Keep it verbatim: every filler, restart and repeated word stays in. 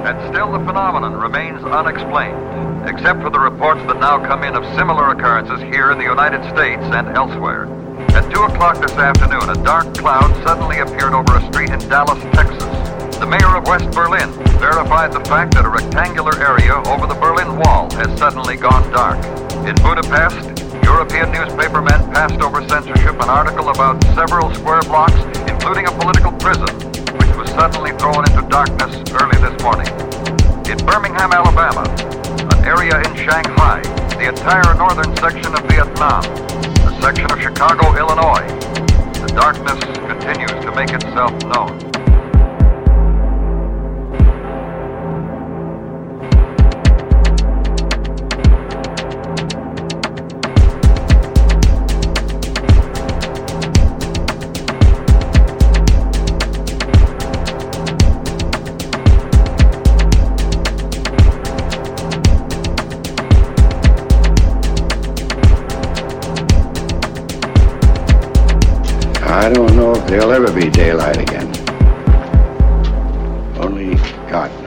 And still the phenomenon remains unexplained, except for the reports that now come in of similar occurrences here in the United States and elsewhere. At two o'clock this afternoon, a dark cloud suddenly appeared over a street in Dallas, Texas. The mayor of West Berlin verified the fact that a rectangular area over the Berlin Wall has suddenly gone dark. In Budapest, European newspapermen passed over censorship an article about several square blocks, including a political prison, which was suddenly thrown into darkness early this morning. In Birmingham, Alabama, an area in Shanghai, the entire northern section of Vietnam, a section of Chicago, Illinois, the darkness continues to make itself known. I don't know if there'll ever be daylight again. Only God